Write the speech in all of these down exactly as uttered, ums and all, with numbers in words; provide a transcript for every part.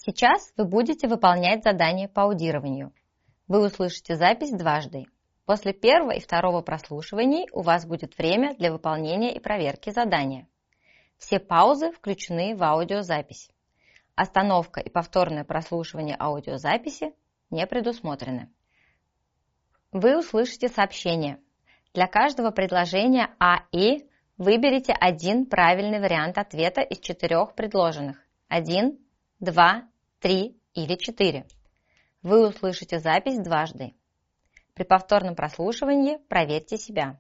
Сейчас вы будете выполнять задание по аудированию. Вы услышите запись дважды. После первого и второго прослушиваний у вас будет время для выполнения и проверки задания. Все паузы включены в аудиозапись. Остановка и повторное прослушивание аудиозаписи не предусмотрены. Вы услышите сообщение. Для каждого предложения А и выберите один правильный вариант ответа из четырех предложенных. Один, два, три или четыре. Вы услышите запись дважды. При повторном прослушивании проверьте себя.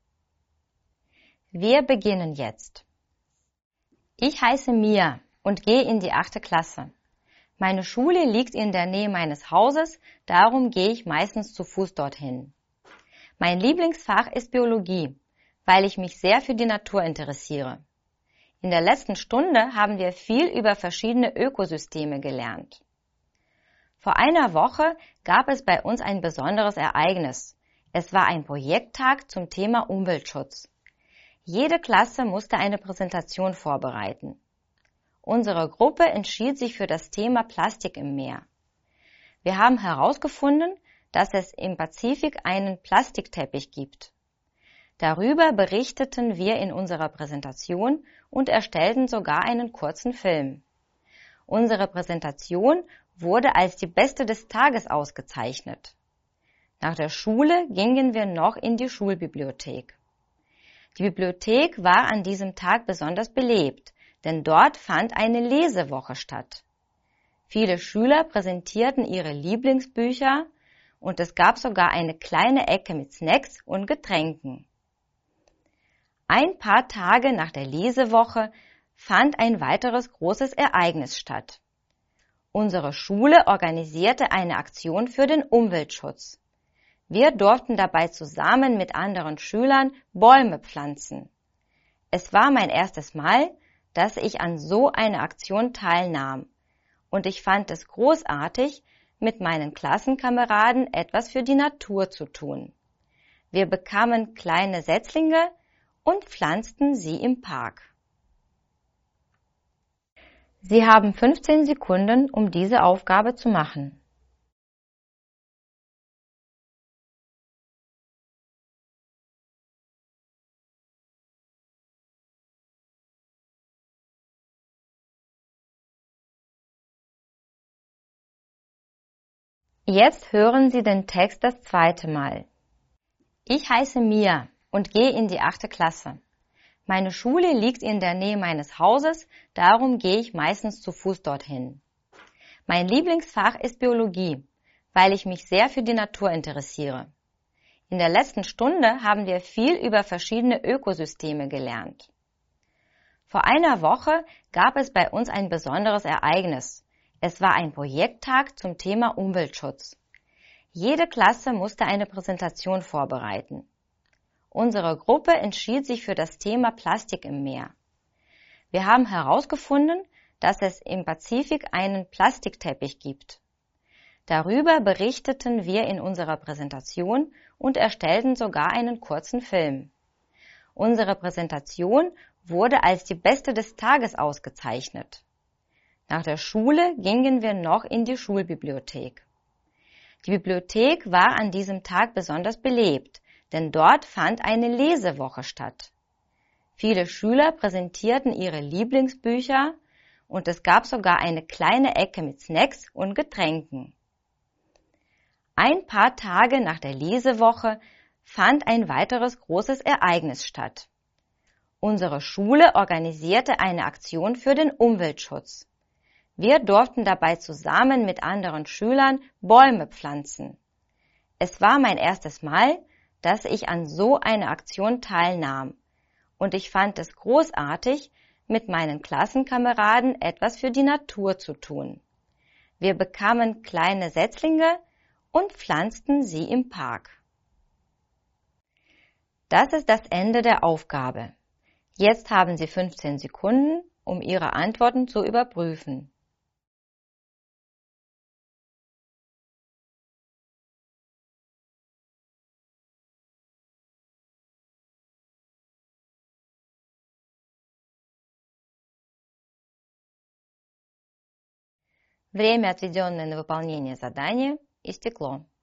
Wir beginnen jetzt. Ich heiße Mia und gehe in die achte Klasse. Meine Schule liegt in der Nähe meines Hauses, darum gehe ich meistens zu Fuß dorthin. Mein Lieblingsfach ist Biologie, weil ich mich sehr für die Natur interessiere. In der letzten Stunde haben wir viel über verschiedene Ökosysteme gelernt. Vor einer Woche gab es bei uns ein besonderes Ereignis. Es war ein Projekttag zum Thema Umweltschutz. Jede Klasse musste eine Präsentation vorbereiten. Unsere Gruppe entschied sich für das Thema Plastik im Meer. Wir haben herausgefunden, dass es im Pazifik einen Plastikteppich gibt. Darüber berichteten wir in unserer Präsentation und erstellten sogar einen kurzen Film. Unsere Präsentation wurde als die beste des Tages ausgezeichnet. Nach der Schule gingen wir noch in die Schulbibliothek. Die Bibliothek war an diesem Tag besonders belebt, denn dort fand eine Lesewoche statt. Viele Schüler präsentierten ihre Lieblingsbücher und es gab sogar eine kleine Ecke mit Snacks und Getränken. Ein paar Tage nach der Lesewoche fand ein weiteres großes Ereignis statt. Unsere Schule organisierte eine Aktion für den Umweltschutz. Wir durften dabei zusammen mit anderen Schülern Bäume pflanzen. Es war mein erstes Mal, dass ich an so einer Aktion teilnahm, und ich fand es großartig, mit meinen Klassenkameraden etwas für die Natur zu tun. Wir bekamen kleine Setzlinge und pflanzten sie im Park. Sie haben fünfzehn Sekunden, um diese Aufgabe zu machen. Jetzt hören Sie den Text das zweite Mal. Ich heiße Mia und gehe in die achte Klasse. Meine Schule liegt in der Nähe meines Hauses, darum gehe ich meistens zu Fuß dorthin. Mein Lieblingsfach ist Biologie, weil ich mich sehr für die Natur interessiere. In der letzten Stunde haben wir viel über verschiedene Ökosysteme gelernt. Vor einer Woche gab es bei uns ein besonderes Ereignis. Es war ein Projekttag zum Thema Umweltschutz. Jede Klasse musste eine Präsentation vorbereiten. Unsere Gruppe entschied sich für das Thema Plastik im Meer. Wir haben herausgefunden, dass es im Pazifik einen Plastikteppich gibt. Darüber berichteten wir in unserer Präsentation und erstellten sogar einen kurzen Film. Unsere Präsentation wurde als die beste des Tages ausgezeichnet. Nach der Schule gingen wir noch in die Schulbibliothek. Die Bibliothek war an diesem Tag besonders belebt, denn dort fand eine Lesewoche statt. Viele Schüler präsentierten ihre Lieblingsbücher und es gab sogar eine kleine Ecke mit Snacks und Getränken. Ein paar Tage nach der Lesewoche fand ein weiteres großes Ereignis statt. Unsere Schule organisierte eine Aktion für den Umweltschutz. Wir durften dabei zusammen mit anderen Schülern Bäume pflanzen. Es war mein erstes Mal, dass ich an so einer Aktion teilnahm, und ich fand es großartig, mit meinen Klassenkameraden etwas für die Natur zu tun. Wir bekamen kleine Setzlinge und pflanzten sie im Park. Das ist das Ende der Aufgabe. Jetzt haben Sie fünfzehn Sekunden, um Ihre Antworten zu überprüfen. Время, отведенное на выполнение задания, истекло.